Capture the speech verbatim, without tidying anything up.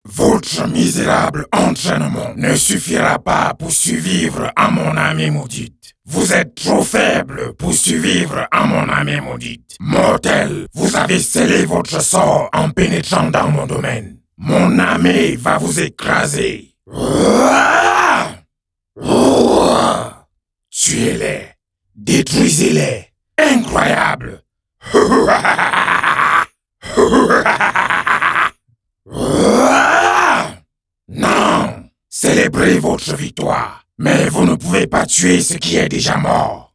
Votre misérable entraînement ne suffira pas pour survivre à mon âme maudite. Vous êtes trop faible pour survivre à mon âme maudite. Mortel, vous avez scellé votre sort en pénétrant dans mon domaine. Mon âme va vous écraser. Tuez-les. Détruisez-les. Incroyable. Non. Célébrez votre victoire. Mais vous ne pouvez pas tuer ce qui est déjà mort.